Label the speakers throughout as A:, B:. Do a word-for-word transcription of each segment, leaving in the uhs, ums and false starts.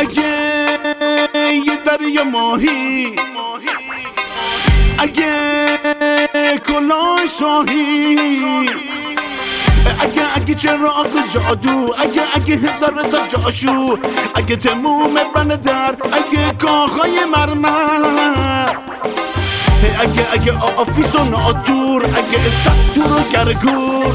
A: اگه یه دریا ماهی، اگه کلاه شاهی، اگه اگه چراغ جادو، اگه اگه هزار تا جاشو، اگه تموم بندر، اگه کاخای مرمر، اگه اگه آفیس و ناتور، اگه استاتور و گرگور،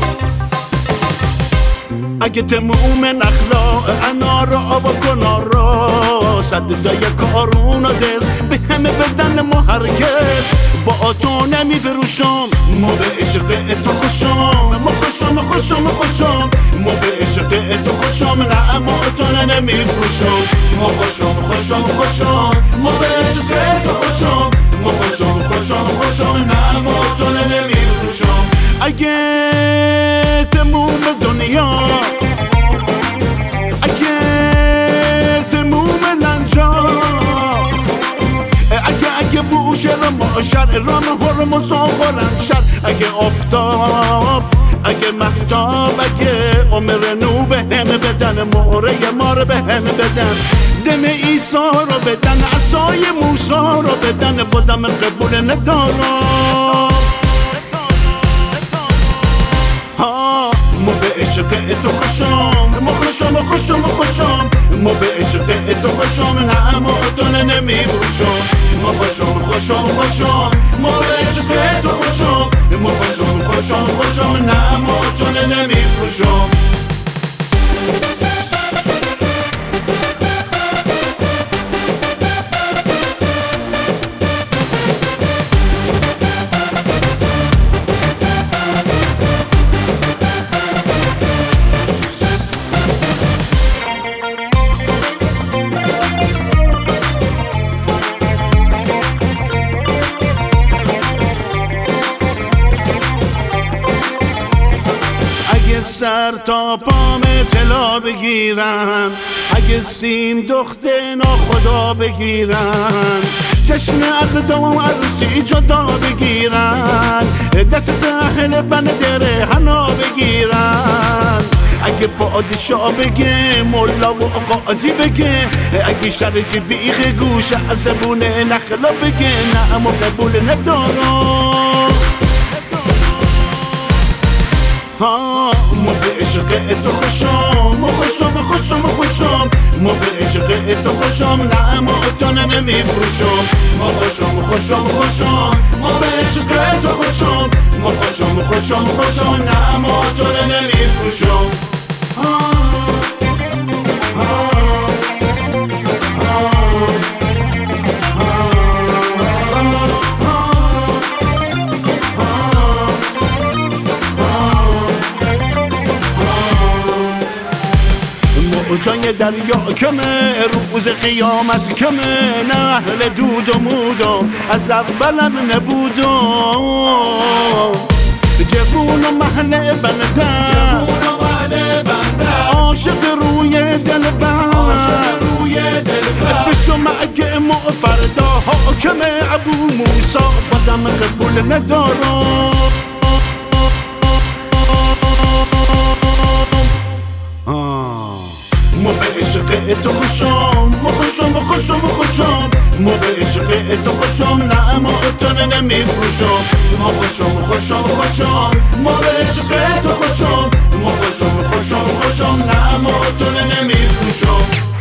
A: اگه تموم نخلا انار و آب و کنارا، صدای کارون و دست به همه بدن ما هرگز با تو نمی فروشم. ما به عشق تو خوشم، ما خوشم خوشم خوشم، ما به عشق تو خوشم، نه اما تو نمی فروشم. ما خوشم خوشم خوشم، ما به عشق تو خوشم، ما خوشم خوشم خوشم، نه اما تو نمی فروشم. اگه تموم دنیا، اگه تموم لنجا، اگه اگه بوشه رو ماشر رام هرمز و خورمشر، اگه آفتاب، اگه مهتاب، اگه عمر نو به هم بدن، مهره مار به هم بدن، دم ایسا رو بدن، عصای موسا رو بدن، بازم قبول ندارم. ما به عشق تو خوشم، ما خوشم خوشم خوشم، ما به عشق تو خوشم، نه اما تو نمی فروشم. ما خوشم خوشم خوشم، ما به عشق تو خوشم، ما خوشم خوشم خوشم، نه اما تو نمی فروشم. سر تا پام طلا بگیرن، اگه سیم دخته ناخدا بگیرن، جشن عقد و عروسی جدا بگیرن، دست اهل بندر حنا بگیرن، اگه پادشاه بگه مولا و قاضی بگه، اگه شرج بیخ گوش از زبون نخلا بگه، نه اما قبول ندارم. ها ما به عشق تو خوشم، ما خوشم خوشم خوشم، ما به عشق تو خوشم، نه اما تو نمی فروشم. ما خوشم خوشم خوشم، ما به عشق تو خوشم، ما خوشم خوشم خوشم، نه اما تو نمی فروشم. جای دریا کمه، روز قیامت کمه، نه اهل دود و مودم از اولم نبودم. جوون و محل بندم، عاشق روی دل بند، بشم اگه ما فردا حاکم ابو موسی، بازم قبول ندارم. ما به عشق تو خوشم، ما خوشم خوشم خوشم، ما به عشق تو خوشم، نه اما تو نمی فروشم. ما خوشم خوشم خوشم، ما به عشق تو خوشم، ما خوشم خوشم خوشم، نه اما تو نمی فروشم.